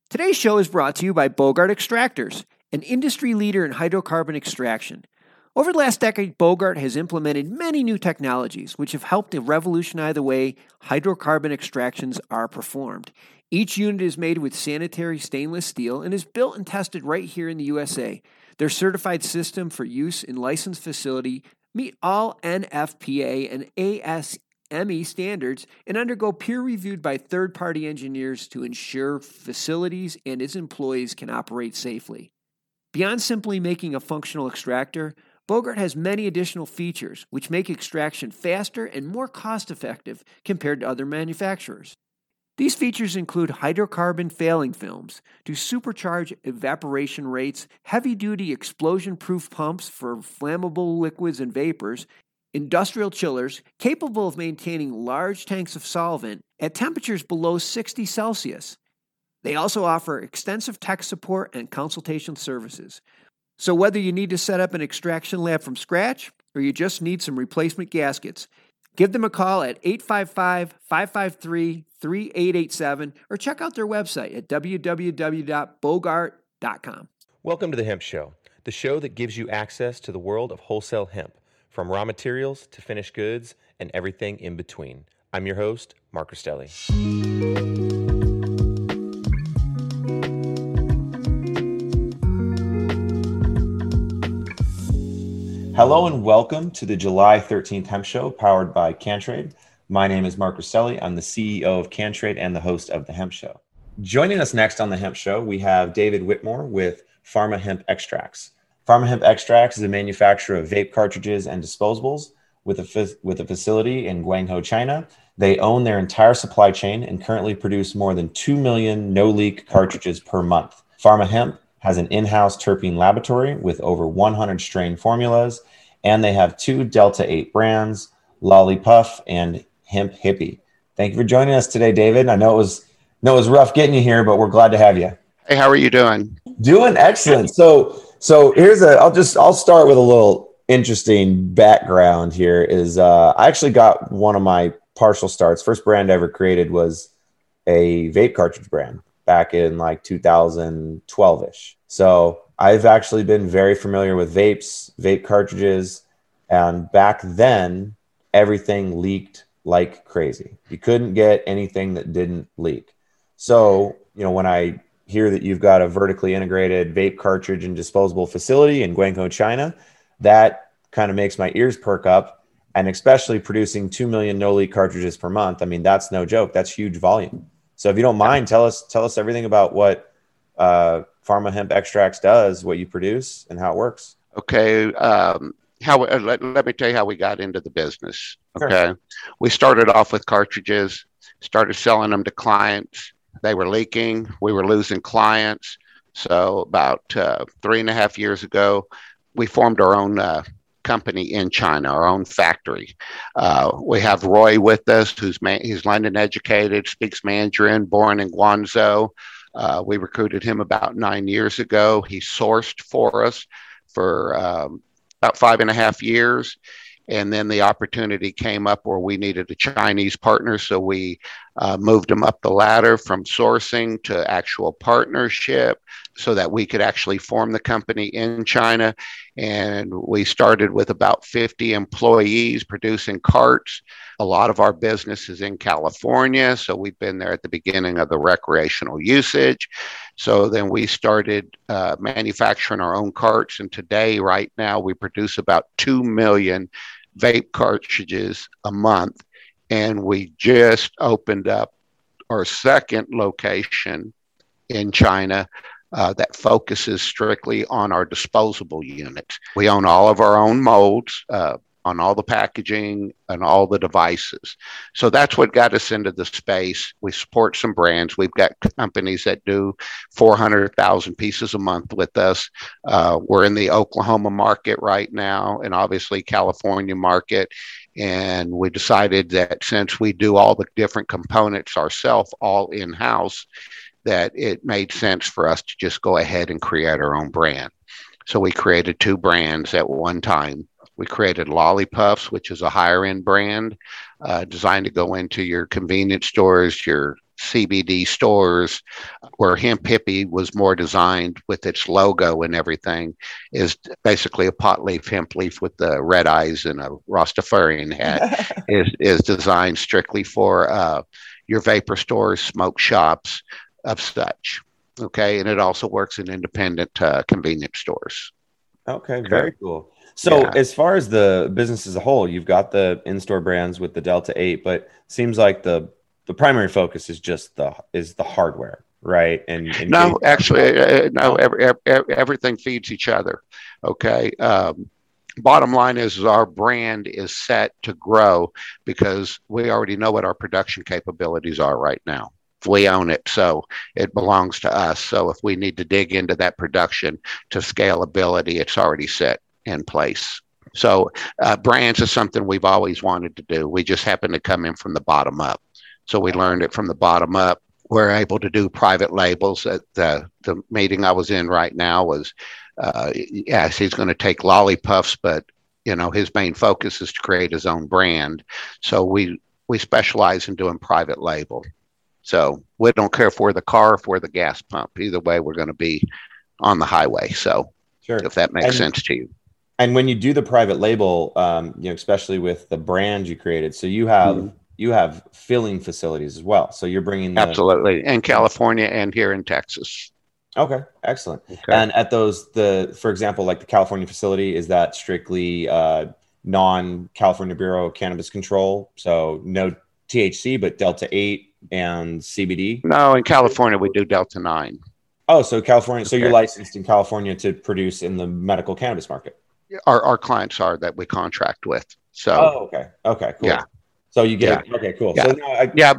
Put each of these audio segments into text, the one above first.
Today's show is brought to you by Bogart Extractors, an industry leader in hydrocarbon extraction. Over the last decade, Bogart has implemented many new technologies which have helped to revolutionize the way hydrocarbon extractions are performed. Each unit is made with sanitary stainless steel and is built and tested right here in the USA. Their certified system for use in licensed facility meet all NFPA and ASME standards and undergo peer reviewed by third-party engineers to ensure facilities and its employees can operate safely. Beyond simply making a functional extractor, Bogart has many additional features which make extraction faster and more cost-effective compared to other manufacturers. These features include hydrocarbon failing films to supercharge evaporation rates, heavy-duty explosion-proof pumps for flammable liquids and vapors, industrial chillers capable of maintaining large tanks of solvent at temperatures below 60 Celsius. They also offer extensive tech support and consultation services. So whether you need to set up an extraction lab from scratch or you just need some replacement gaskets, give them a call at 855-553-3887 or check out their website at www.bogart.com. Welcome to The Hemp Show, the show that gives you access to the world of wholesale hemp, from raw materials to finished goods and everything in between. I'm your host, Mark Rastelli. Hello and welcome to the July 13th Hemp Show powered by CanTrade. My name is Mark Rastelli. I'm the CEO of CanTrade and the host of the Hemp Show. Joining us next on the Hemp Show, we have David Whitmore with Pharma Hemp Extracts. Pharma Hemp Extracts is a manufacturer of vape cartridges and disposables with a facility in Guangzhou, China. They own their entire supply chain and currently produce more than 2 million no-leak cartridges per month. Pharma Hemp has an in-house terpene laboratory with over 100 strain formulas, and they have 2 Delta 8 brands, Lollipuff and Hemp Hippie. Thank you for joining us today, David. I know it was rough getting you here, but we're glad to have you. Hey, how are you doing? Doing excellent. So I'll start with a little interesting background here. I actually got one of my partial starts. First brand I ever created was a vape cartridge brand back in like 2012-ish. So I've actually been very familiar with vapes, vape cartridges, and back then everything leaked like crazy. You couldn't get anything that didn't leak. So, when I hear that you've got a vertically integrated vape cartridge and disposable facility in Guangzhou, China, that kind of makes my ears perk up. And especially producing 2 million no-leak cartridges per month. I mean, that's no joke. That's huge volume. So if you don't mind, tell us everything about what Pharma Hemp Extracts does, what you produce, and how it works. Okay. Let me tell you how we got into the business. Okay. Sure. We started off with cartridges, started selling them to clients. They were leaking. We were losing clients. So about 3.5 years ago, we formed our own company in China, our own factory. We have Roy with us, he's London educated, speaks Mandarin, born in Guangzhou. We recruited him about 9 years ago. He sourced for us for about 5.5 years. And then the opportunity came up where we needed a Chinese partner. So we moved him up the ladder from sourcing to actual partnership so that we could actually form the company in China. And we started with about 50 employees producing carts. A lot of our business is in California. So we've been there at the beginning of the recreational usage. So then we started manufacturing our own carts. And today, right now, we produce about 2 million vape cartridges a month. And we just opened up our second location in China that focuses strictly on our disposable units. We own all of our own molds on all the packaging and all the devices. So that's what got us into the space. We support some brands. We've got companies that do 400,000 pieces a month with us. We're in the Oklahoma market right now and obviously California market. And we decided that since we do all the different components ourselves, all in-house, that it made sense for us to just go ahead and create our own brand. So we created 2 brands at one time. We created Lollipuffs, which is a higher end brand designed to go into your convenience stores, your CBD stores, where Hemp Hippie was more designed with its logo and everything, is basically a pot leaf hemp leaf with the red eyes and a Rastafarian hat, is designed strictly for your vapor stores, smoke shops, of such. Okay, and it also works in independent convenience stores. Okay, very cool. So as far as the business as a whole, you've got the in-store brands with the Delta 8, but seems like the primary focus is just the hardware, right? And no, actually, no. Everything feeds each other. Okay. Bottom line is our brand is set to grow because we already know what our production capabilities are right now. We own it, so it belongs to us. So if we need to dig into that production to scalability, it's already set in place. So brands is something we've always wanted to do. We just happen to come in from the bottom up. So we learned it from the bottom up. We're able to do private labels. At the meeting I was in right now was, yes, he's going to take Lollipuffs, but his main focus is to create his own brand. So we specialize in doing private label. So we don't care if we're the car, if we're the gas pump. Either way, we're going to be on the highway. So sure, if that makes sense to you. And when you do the private label, especially with the brand you created, so you have filling facilities as well. So you're bringing absolutely in California and here in Texas. Okay, excellent. Okay. And at those, for example, like the California facility, is that strictly non-California Bureau of Cannabis Control? So no THC, but Delta 8 and CBD? No, in California, we do Delta 9. Oh, so California. Okay. So you're licensed in California to produce in the medical cannabis market? Our clients are that we contract with. So. Oh, okay. Okay, cool. Yeah. So you get okay, cool. Yeah, so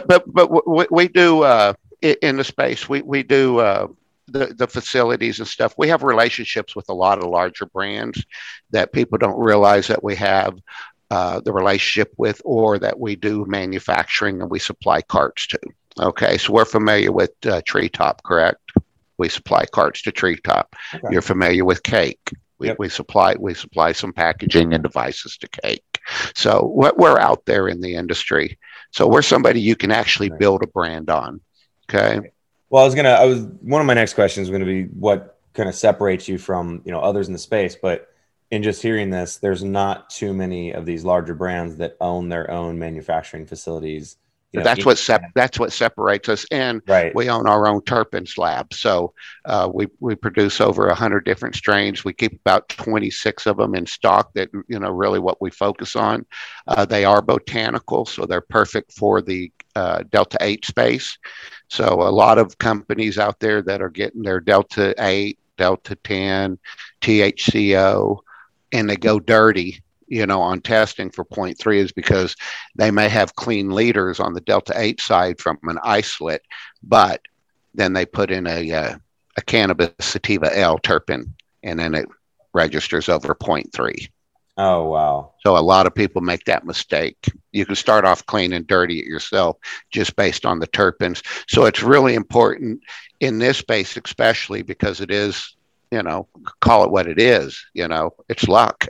but we do in the space. We do the facilities and stuff. We have relationships with a lot of larger brands that people don't realize that we have the relationship with, or that we do manufacturing and we supply carts to. Okay, so we're familiar with Treetop, correct? We supply carts to Treetop. Okay. You're familiar with Cake. We supply some packaging and devices to Cake. So we're out there in the industry. So we're somebody you can actually build a brand on. Okay. Well, one of my next questions was going to be what kind of separates you from others in the space, but in just hearing this, there's not too many of these larger brands that own their own manufacturing facilities. That's what separates us, and we own our own terpenes lab. So we produce over 100 different strains. We keep about 26 of them in stock. That really what we focus on. They are botanical, so they're perfect for the Delta 8 space. So a lot of companies out there that are getting their Delta 8, Delta 10, THCO, and they go dirty, on testing for 0.3 is because they may have clean liters on the Delta 8 side from an isolate, but then they put in a cannabis sativa L terpene, and then it registers over 0.3. Oh, wow. So a lot of people make that mistake. You can start off clean and dirty it yourself just based on the terpenes. So it's really important in this space, especially because it is, call it what it is, it's luck,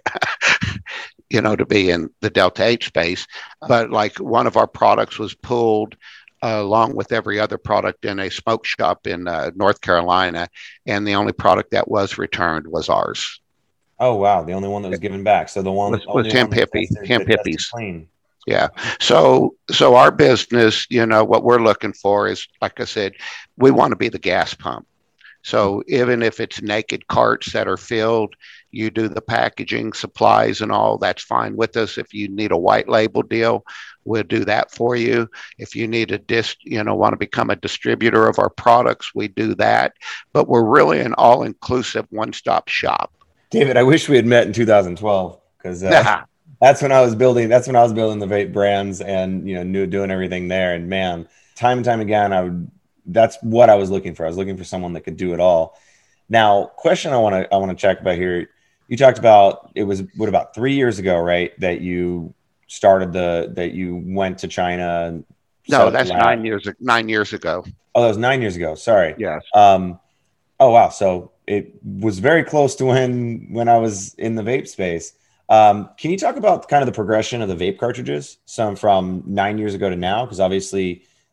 to be in the Delta 8 space. But like one of our products was pulled along with every other product in a smoke shop in North Carolina. And the only product that was returned was ours. Oh, wow. The only one that was given back. So the one was Hemp Hippies. Yeah. So our business, what we're looking for is, like I said, we want to be the gas pump. So even if it's naked carts that are filled, you do the packaging, supplies, and all, that's fine with us. If you need a white label deal, we'll do that for you. If you need want to become a distributor of our products, we do that. But we're really an all-inclusive one-stop shop. David, I wish we had met in 2012 because that's when I was building. That's when I was building the vape brands and doing everything there. And man, time and time again, that's what I was looking for. I was looking for someone that could do it all. Now, question I want to check about here. You talked about it was about 3 years ago, right? That you started that you went to China. And no, that's 9 years. 9 years ago. Oh, that was 9 years ago. Sorry. Yes. Oh wow. So it was very close to when I was in the vape space. Can you talk about kind of the progression of the vape cartridges? Some from 9 years ago to now, because obviously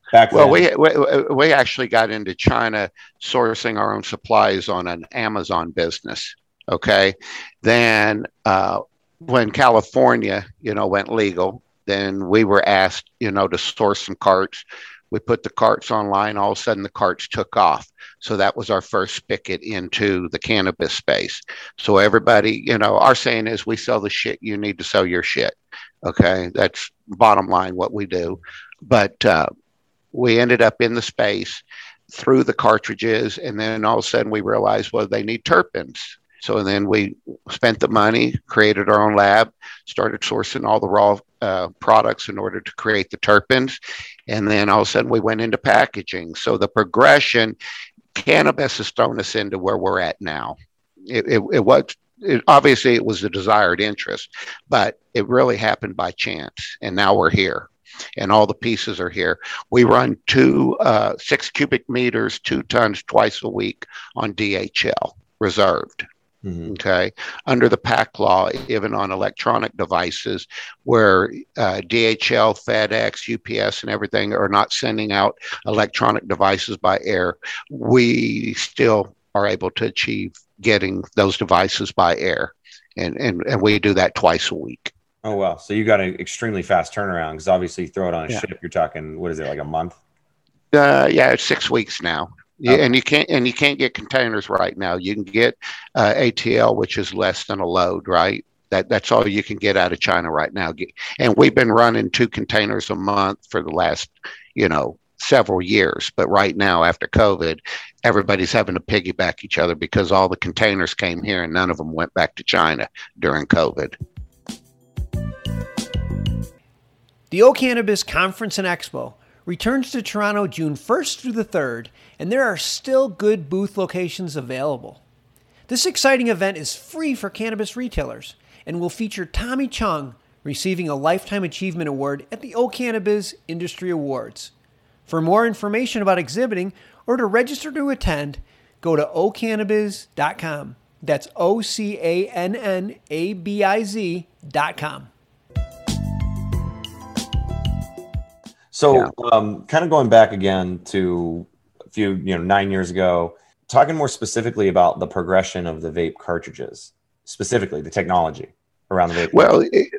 back Well, then? we actually got into China sourcing our own supplies on an Amazon business. Okay, then when California, went legal, then we were asked, to source some carts. We put the carts online. All of a sudden, the carts took off. So that was our first spigot into the cannabis space. So everybody, our saying is, we sell the shit. You need to sell your shit. Okay, that's bottom line what we do. But we ended up in the space through the cartridges, and then all of a sudden we realized, well, they need terpenes. So then we spent the money, created our own lab, started sourcing all the raw products in order to create the terpenes, and then all of a sudden we went into packaging. So the progression, cannabis has thrown us into where we're at now. Obviously it was a desired interest, but it really happened by chance, and now we're here. And all the pieces are here. We run 6 cubic meters, 2 tons twice a week on DHL reserved. Mm-hmm. Okay. Under the PAC law, even on electronic devices where DHL, FedEx, UPS, and everything are not sending out electronic devices by air, we still are able to achieve getting those devices by air. And we do that twice a week. Oh, wow. So you got an extremely fast turnaround, because obviously you throw it on a ship, you're talking, what is it, like a month? Yeah, it's 6 weeks now. Okay. And you can't get containers right now. You can get ATL, which is less than a load, right? That's all you can get out of China right now. And we've been running 2 containers a month for the last, several years. But right now, after COVID, everybody's having to piggyback each other because all the containers came here and none of them went back to China during COVID. The O Cannabis Conference and Expo returns to Toronto June 1st through the 3rd, and there are still good booth locations available. This exciting event is free for cannabis retailers and will feature Tommy Chung receiving a Lifetime Achievement Award at the O Cannabis Industry Awards. For more information about exhibiting or to register to attend, go to ocannabis.com. That's OCANNABIZ.com. So kind of going back again to a few, 9 years ago, talking more specifically about the progression of the vape cartridges, specifically the technology around the vape. Well,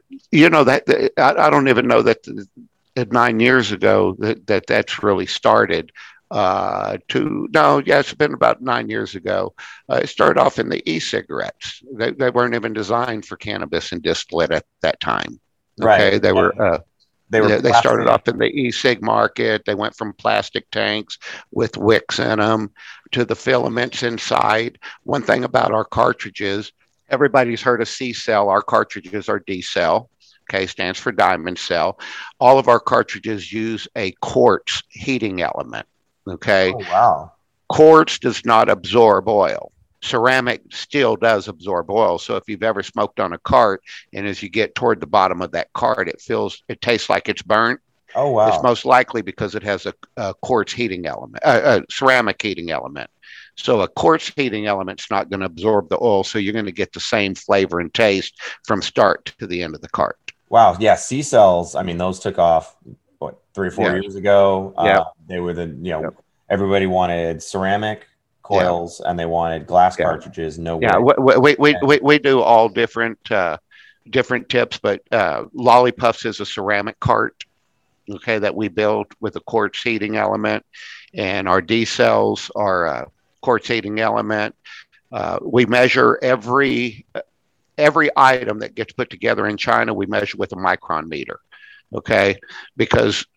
I don't even know that 9 years ago that's really started. It's been about 9 years ago. It started off in the e-cigarettes. They weren't even designed for cannabis and distillate at that time. Okay, right. They were. They started off in the e-cig market. They went from plastic tanks with wicks in them to the filaments inside. One thing about our cartridges, everybody's heard of C-cell. Our cartridges are D-cell. Okay, stands for diamond cell. All of our cartridges use a quartz heating element. Okay. Oh, wow. Quartz does not absorb oil. Ceramic still does absorb oil. So if you've ever smoked on a cart, and as you get toward the bottom of that cart, it tastes like it's burnt. Oh, wow. It's most likely because it has a quartz heating element, a ceramic heating element. So a quartz heating element's not going to absorb the oil. So you're going to get the same flavor and taste from start to the end of the cart. Wow. Yeah. C-cells. I mean, those took off 3 or 4 years ago. They were everybody wanted ceramic coils and they wanted glass cartridges. No way. We do all different tips, but Lollipuffs is a ceramic cart, okay, that we build with a quartz heating element, and our D cells are a quartz heating element. We measure every item that gets put together in China. We measure with a micron meter, okay, because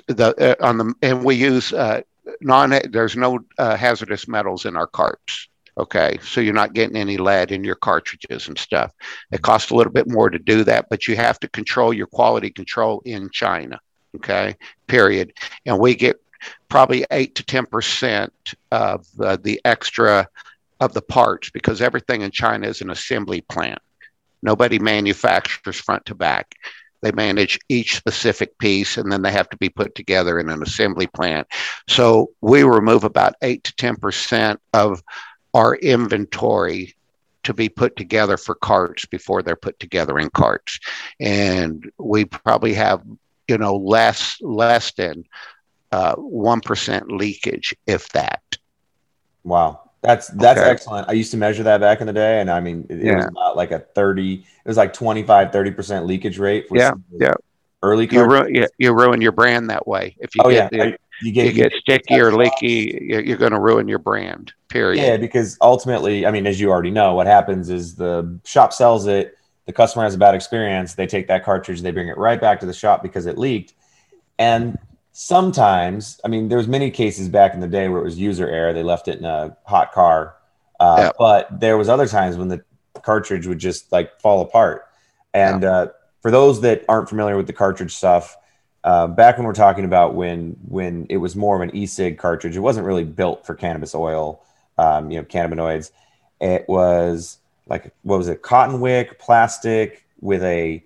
we use there's no hazardous metals in our carts. Okay, so you're not getting any lead in your cartridges and stuff. It costs a little bit more to do that, but you have to control your quality control in China. Okay, period. And we get probably 8 to 10% of the extra of the parts, because everything in China is an assembly plant. Nobody manufactures front to back. They manage each specific piece, and then they have to be put together in an assembly plant. So we remove about 8 to 10% of our inventory to be put together for carts before they're put together in carts. And we probably have, less than 1% leakage, if that. Wow. That's excellent. I used to measure that back in the day. And I mean, it was about like it was like 25-30% leakage rate for early cartridges. You ruin your brand that way. If you you get sticky or leaky, you're going to ruin your brand, period. Yeah, because ultimately, I mean, as you already know, what happens is the shop sells it, the customer has a bad experience, they take that cartridge, they bring it right back to the shop because it leaked. And sometimes, I mean, there was many cases back in the day where it was user error. They left it in a hot car. But there was other times when the cartridge would just like fall apart. And for those that aren't familiar with the cartridge stuff, back when we're talking about when it was more of an e-cig cartridge, it wasn't really built for cannabis oil, cannabinoids. It was like, what was it? Cotton wick, plastic with a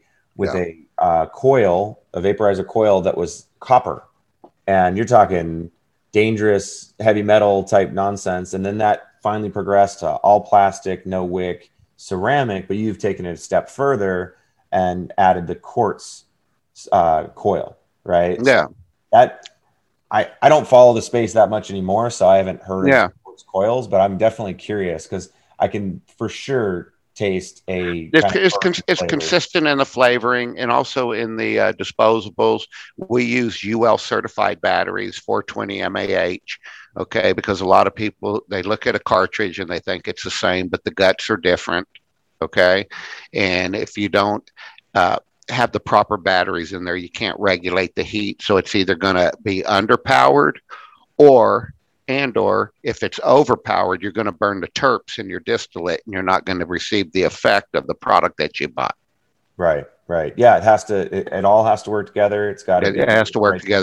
coil, a vaporizer coil that was copper. And you're talking dangerous heavy metal type nonsense. And then that finally progressed to all plastic, no wick, ceramic, but you've taken it a step further and added the quartz coil, right? Yeah. So I don't follow the space that much anymore, so I haven't heard of quartz coils, but I'm definitely curious because I can for sure taste it's consistent in the flavoring and also in the disposables. We use UL certified batteries, 420 mAh. Okay, because a lot of people, they look at a cartridge and they think it's the same, but the guts are different. Okay, and if you don't have the proper batteries in there, you can't regulate the heat, so it's either going to be underpowered or if it's overpowered, you're going to burn the terps in your distillate and you're not going to receive the effect of the product that you bought. Right. Yeah, it all has to work together. It has to work together.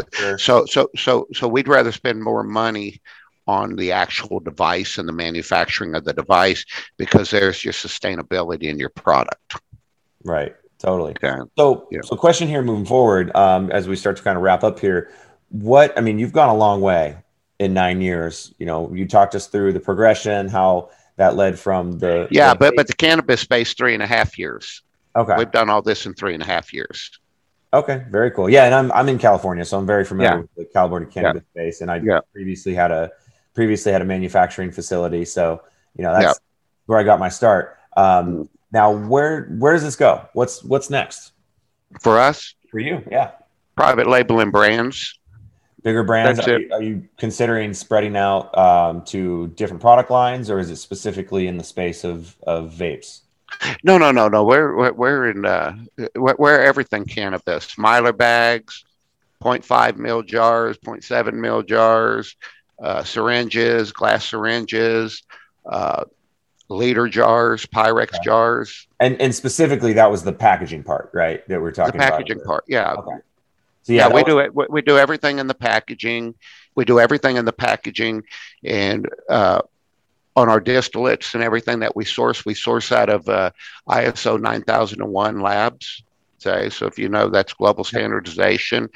So we'd rather spend more money on the actual device and the manufacturing of the device because there's your sustainability in your product. Right. Totally. Okay. So question here moving forward, as we start to kind of wrap up here, you've gone a long way in 9 years. You talked us through the progression, how that led from but the cannabis space 3.5 years. Okay. We've done all this in 3.5 years. Okay. Very cool. Yeah. And I'm in California, so I'm very familiar with the California cannabis space. And I previously had a manufacturing facility. So, that's where I got my start. Now where does this go? What's next? For us? For you. Yeah. Private labeling brands. Bigger brands. Are you considering spreading out to different product lines, or is it specifically in the space of vapes? No. We're in we're everything cannabis. Mylar bags, 0.5 mil jars, 0.7 mil jars, syringes, glass syringes, liter jars, Pyrex jars. And specifically, that was the packaging part, right? That we're talking about. The packaging part, yeah. Okay. So we do it. We do everything in the packaging. And on our distillates and everything that we source out of ISO 9001 labs. Okay, so if you know, that's global standardization.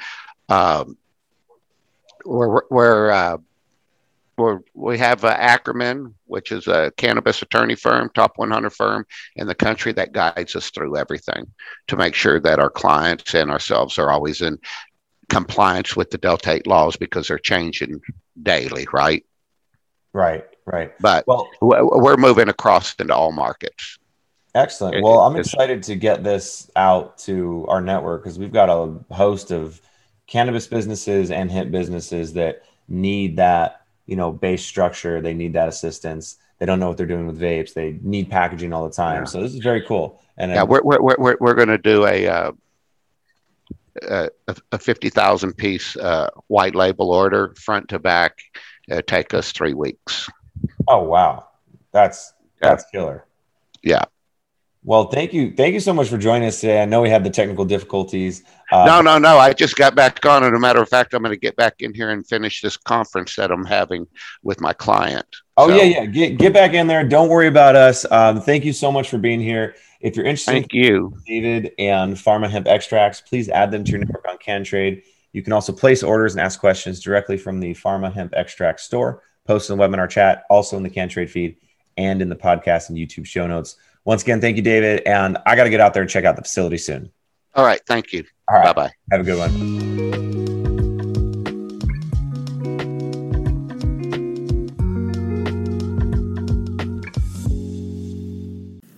We have Ackerman, which is a cannabis attorney firm, top 100 firm in the country that guides us through everything to make sure that our clients and ourselves are always in compliance with the Delta 8 laws because they're changing daily, right? Right. But we're moving across into all markets. Excellent. Well, I'm excited to get this out to our network because we've got a host of cannabis businesses and hemp businesses that need that, base structure. They need that assistance. They don't know what they're doing with vapes. They need packaging all the time. Yeah. So this is very cool. And we're going to do a 50,000 piece white label order front to back. Take us 3 weeks. Oh, wow. That's killer. Yeah. Well, thank you so much for joining us today. I know we had the technical difficulties. No. I just got back on. And a matter of fact, I'm going to get back in here and finish this conference that I'm having with my client. Oh, so, yeah. Get back in there. Don't worry about us. Thank you so much for being here. If you're interested in David and Pharma Hemp Extracts, please add them to your network on CanTrade. You can also place orders and ask questions directly from the Pharma Hemp Extract store, post in the webinar chat, also in the CanTrade feed, and in the podcast and YouTube show notes. Once again, thank you, David. And I got to get out there and check out the facility soon. All right. Thank you. All right. Bye-bye. Have a good one.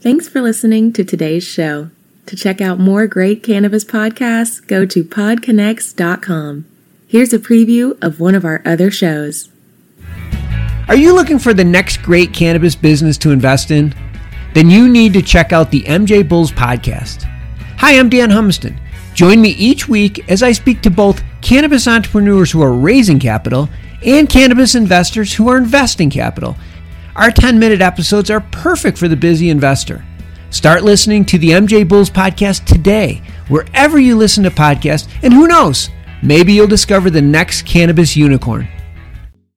Thanks for listening to today's show. To check out more great cannabis podcasts, go to podconnects.com. Here's a preview of one of our other shows. Are you looking for the next great cannabis business to invest in? Then you need to check out the MJ Bulls podcast. Hi, I'm Dan Humiston. Join me each week as I speak to both cannabis entrepreneurs who are raising capital and cannabis investors who are investing capital. Our 10-minute episodes are perfect for the busy investor. Start listening to the MJ Bulls podcast today, wherever you listen to podcasts, and who knows, maybe you'll discover the next cannabis unicorn.